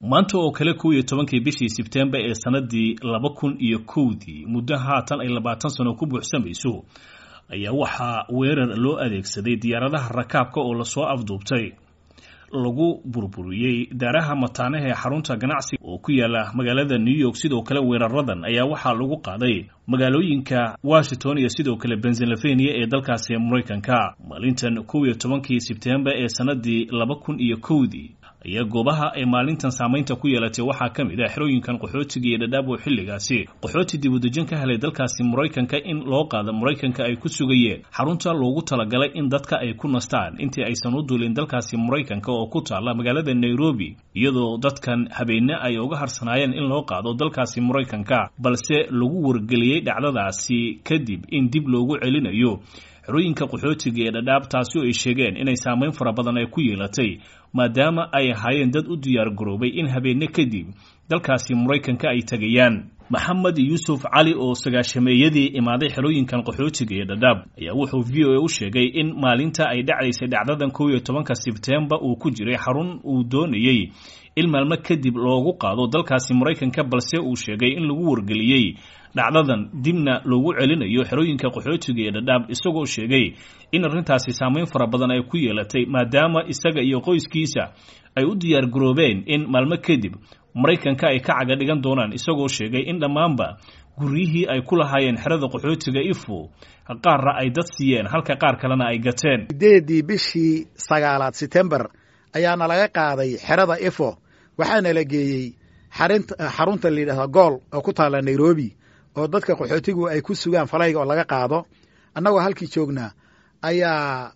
maanta oo kale 11 bishii Sebtembar ee sanadii 2001 muddo haatan ay 20 sano ku buuxsamayso ayaa waxa weerar loo adeegsaday diyaaradaha rakaabka oo la soo afduubtay lagu burburiyay daaraha mataanaha ee xarunta ganacsiga oo ku yaala magaalada New York. sidoo kale weeraradan ayaa waxa lagu qaaday magaalooyinka Washington iyo sidoo kale Pennsylvania ee dalkaasi Mareykanka. maalintan 11 Sebtembar ee sanadii 2001 ayaa goobaha ay maalintan saameynta ku yeelatay waxaa ka mid ah xerooyinkan qaxootiga iyo dhadhaab oo xilligaasi qaxooti dib u dejin ka helay dalkaasi Mareykanka in loo qaado Mareykanka ay ku sugayeen xarunta loogu talagalay in dadka ay ku nastaan intii aysan u duulin dalkaasi Mareykanka oo ku taala magaalada Nairobi, iyadoo dadkan habeenna ay uga harsanaayeen in loo qaado dalkaasi Mareykanka, balse lagu wargeliyay dhacdadaasi kadib in dib loogu celinayo xerooyinka qaxootiga ee dhadhaab, taasi oo ay sheegeen inay saameyn fara badan ay ku yeelatay maadaama ay ahaayeen dad u diyaar garoobay in habeenna kadib dalkaasi Mareykanka ay tagayaan. Maxamed Yuusuf Cali oo sagaashameeyadii imaaday xerooyinkan qaxootiga ee dhadhaab ayaa wuxuu VOA u sheegay in maalinta ay dhacaysay dhacdadan 11 Sebtembar uu ku jiray xarun uu doonayay in maalmo kadib loogu qaado dalkaasi Mareykanka, balse uu sheegay in lagu wargeliyay dhacdadan dibna loogu celinayo xerooyinka qaxootiga ee dhadhaab, isagoo sheegay in arrintaasi saameyn fara badan ay ku yeelatay maadaama isaga iyo qoyskiisa ay u diyaar garoobeen in maalmo kadib Mareykanka ay ka caga dhigan doonaan, isagoo sheegay in dhammaanba guryihii ay ku lahaayeen xerada qaxootiga Ifo qaarra ay dad siiyeen halka qaar kalena ay gateen. 8 bishii 9 Sebtembar ayaana laga qaaday xerada Ifo waxaana la geeyay xarunta la yiraahdo Gool oo ku taala Nairobi oo dadka qaxootigu ay ku sugaan falayga oo laga qaado. annagoo halkii joognaa ayaa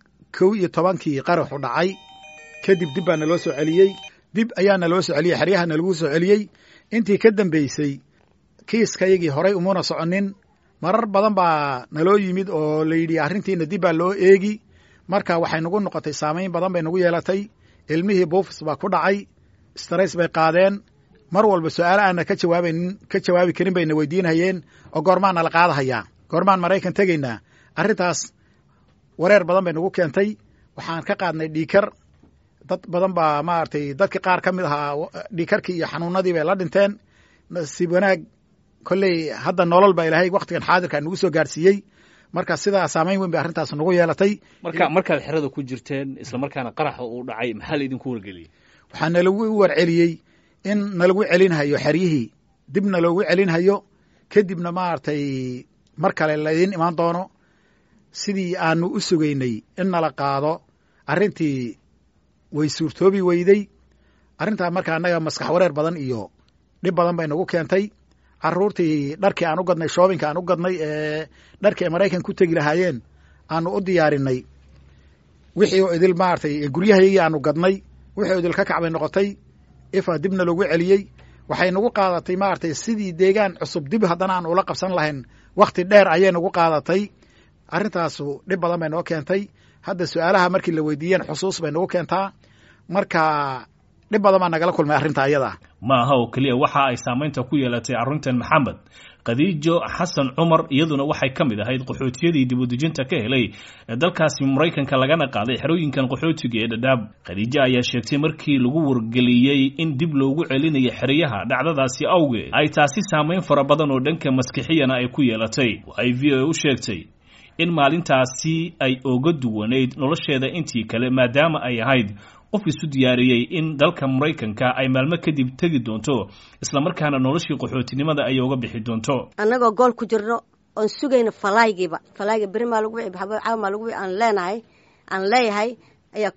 11kii qarax u dhacay, kadib dib baana loo soo celiyay, dib ayaana loo soo celiyay, xeryahaana lagu soo celiyay. intii ka dambeysay kiiskayagii horay umuna soconin, marar badan baa naloo yimid oo la yidhi arrintiina dib baa loo eegi. marka waxay nagu noqotay saameyn badan bay nagu yeelatay. ilmihii buufis baa ku dhacay, stress bay qaadeen, mar walba su'aalo aana ka jawaabi karin bayna weydiinayeen oo goormaana la qaadahayaa, goormaan Mareykan tegaynaa. arrintaas wareer badan bay nagu keentay. waxaan ka qaadnay dhiikar, dad badan baa maaragtay dadka qaar ka mid ahaa dhiikarkii iyo xanuunadii bay la dhinteen. nasiib wanaag kolley hadda nolol baa ilaahay waqtigan xaadirka nagu soo gaarsiiyey. marka sidaa saameyn weyn bay arrintaas nagu yeelatay. markaad xerada ku jirteen isla markaana qaraxa uu dhacay maxaa la idinku wargeliyay? waxaa nalagu warceliyey in nalagu celinhayo xeryihii, dibna loogu celinhayo, kadibna maaragtay mar kale laydin imaan doono. sidii aanu u sugaynay in nala qaado arrintii way suurtoobi weyday. arrintaa marka annaga maskax wareer badan iyo dhib badan bay nagu keentay. carruurtii dharkii aan u gadnay, shoobinka aan u gadnay ee dharkii ay Mareykan ku tegi lahaayeen aanu u diyaarinay, wixii oo idil maaragtay guryahayagii aanu gadnay wixii oo idil ka kacbay noqotay. Ifa dibna loogu celiyey. waxay nagu qaadatay maaragtay sidii deegaan cusub dib haddana aan ula qabsan lahayn waqti dheer ayay nagu qaadatay. arrintaasu dhib badan bay noo keentay. hadda su'aalaha markii la weydiiyeen xusuus bay nagu keentaa. marka dhib badan baa nagala kulmay arrinta ayada. ma aha oo kaliya waxa ay saameynta ku yeelatay arrintan Maxamed. Khadiijo Xasan Cumar iyaduna waxay ka mid ahayd qaxootiyadii dib u dejinta ka helay dalkaasi Mareykanka lagana qaaday xerooyinkan qaxootiga ee dhadhaab. Khadiijo ayaa sheegtay markii lagu wargeliyay in dib loogu celinayo xeryaha dhacdadaasi awgeed ay taasi saameyn fara badan oo dhanka maskaxiyana ay ku yeelatay. waxay VOA u sheegtay in maalintaasi ay uga duwaneyd nolosheeda intii kale maadaama ay ahayd qof isu diyaariyay in dalka Mareykanka ay maalmo kadib tegi doonto, isla markaana noloshii qaxootinimada ay uga bixi doonto. annagoo gool ku jirno oon sugayna falayga berimaa lagu wixii caawa lagu wixii aan leeyahay ayaa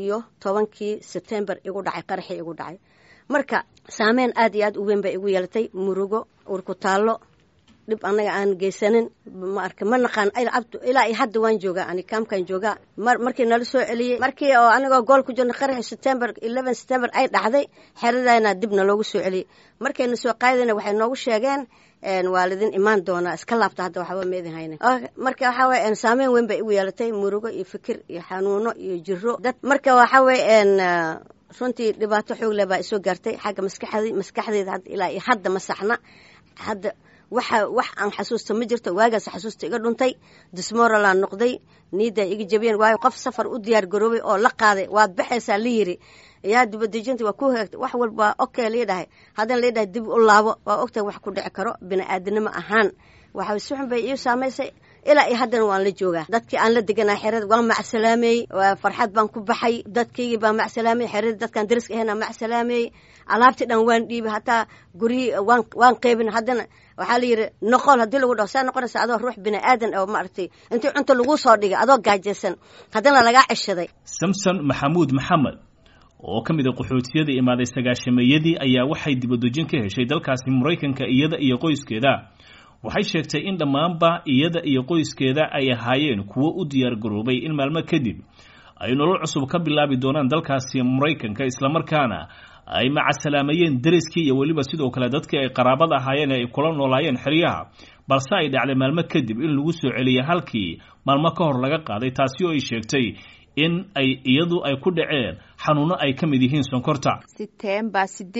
11 Sebtembar igu dhacay, qaraxii igu dhacay. marka saameyn aad iyo aad u weyn bay igu yeelatay, murugo urku taalo, dhib annaga aan geysanin. ma naqaan ilaa hadda waan joogaa, ani kaamkan joogaa. markii nala soo celiyey, markii oo anagoo gool ku jirno qaraxii 11 Sebtembar ay dhacday, xeradayna dibna loogu soo celiyey. markayna soo qaadayna waxay noogu sheegeen waalidin imaan doonaa, iska laabta hadda waxba ma idin haynin. marka waxaa weeye saameyn weyn bay igu yeelatay, murugo iyo fikir iyo xanuuno iyo jiro dad. marka waxaa weeye runtii dhibaato xoog leh baa isoo gaartay xagga maskaxdayda. ilaa hadda ma saxna. hadda wax aan xasuusta ma jirto. waagaas xasuusta iga dhuntay, dismoralaan noqday, niida iga jabiyeen. waayo qof safar u diyaar garoobay oo la qaaday waad baxaysaa la yiri, yaa dibadejinta waa ku hagaagtay, wax walba okay leedahay. haddana leedahay dib u laabo, waa ogtahay wax ku dhici karo bini'aadanimo ahaan. waxa si xun bay ii saamaysay, ilaa iyo haddana waan la joogaa. dadkii aan la deganaa xerada waan macsalaamay, waa farxad baan ku baxay. dadkaygii baan macsalaamay, xerada dadkaan dariska ahayna macsalaamay. alaabtii dhan waan dhiibay, hataa guryihii waan qeybin. haddana waxaa la yidhi noqol, haddii lagu dhaho saa noqonaysa adoo ruux bini'aadan oo maaragtay intii cunto lagu soo dhigay adoo gaajaysan haddana lagaa ceshaday. samson maxamuud maxamed oo ka mid a qaxootiyada imaaday sagaashameeyadii ayaa waxay dibadejin ka heshay dalkaasi Mareykanka iyada iyo qoyskeeda. waxay sheegtay in dhammaanba iyada iyo qoyskeeda ay ahaayeen kuwo u diyaar garoobay in maalmo kadib ay nolol cusub ka bilaabi doonaan dalkaasi Mareykanka, isla markaana ay macasalaamayeen dariskii iyo weliba sidoo kale dadkii ay qaraabada ahaayeen ay kula noolaayeen xeryaha, balse ay dhacday maalmo kadib in lagu soo celiyo halkii maalmo ka hor laga qaaday, taasi oo ay sheegtay in ay iyadu ay ku dhaceen xanuuno ay ka mid yihiin sonkorta. September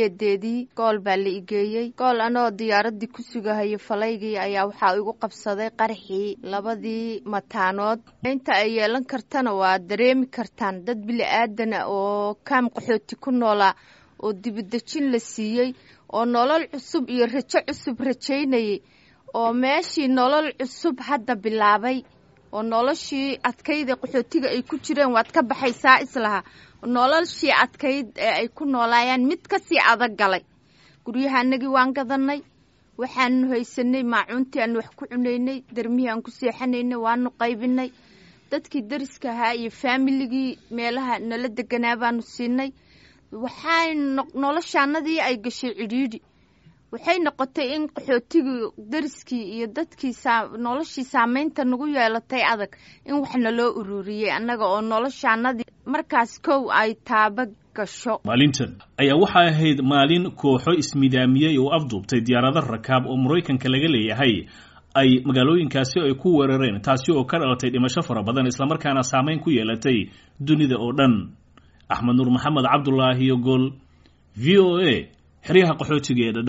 8 gool baa la igeeyay. gool anoo diyaaradii ku sugahay falaygii ayaa waxa igu qabsaday qarxii labadii mataanood. inta ay yeelan kartana waa dareemi kartaan dad bini'aadan oo kaam qaxooti ku noolaa oo dibadejin la siiyay oo nolol cusub iyo rajo cusub rajaynayay oo meeshii nolol cusub hadda bilaabay oo noloshii adkayd ee qaxootiga ay ku jireen waad ka baxaysaa islaha. noloshii adkayd ee ay ku noolaayeen mid ka sii adag galay. guryahanagii waan gadanay, waxaan haysanay maacuuntii aan wax ku cunaynay, darmihii aan ku seexanaynay waanu qaybinay. dadkii dariska ahaa iyo familigii meelaha nala deganaa baanu siinay. waxay noloshaanadii ay gashay cidhiidhi. waxay noqotay in qaxootigii dariskii iyo dadkii noloshii saamaynta nagu yeelatay adag in waxna loo ururiyey annaga oo noloshaanadii markaas kow ay taaba gasho. maalintan ayaa waxay ahayd maalin kooxo ismidaamiyey oo afduubtay diyaarado rakaab oo Mareykanka laga leeyahay ay magaalooyinkaasi ay ku weerareen, taasi oo ka dhalatay dhimasho fara badan isla markaana saameyn ku yeelatay dunida oo dhan. Axmed Nuur Maxamed Cabdullaahi Gol, VOA, xeryaha qaxootiga ee